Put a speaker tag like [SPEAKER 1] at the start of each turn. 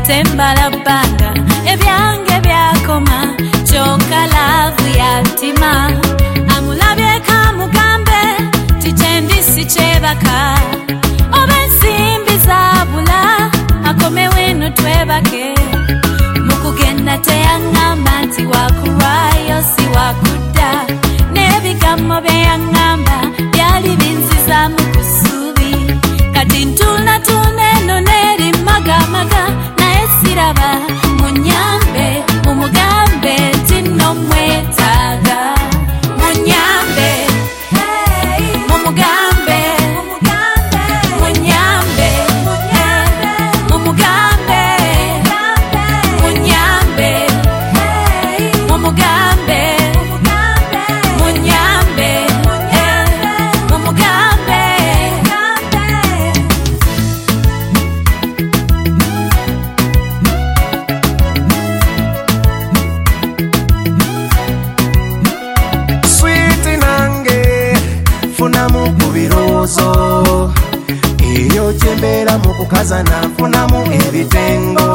[SPEAKER 1] tembala banga ebyange byakoma choka lavu yatima amulabye kamugambe tichendi chebaka obensimbi zabula akome wenu twebake mukugenda teyangamba nti wakurwayo si wakuda nebigamo byeyangamba byali binziza mu kusubi kati ntuna tuneno neri magamaga naye siraba munyambe mumugambe tino mwetaga munyambe mumugambe munyambe mumugambe munyambe mumugambe munyambe mumugambe
[SPEAKER 2] Sweet nange funamu kubirozo iyo jembera mukukazana funamu ebitengo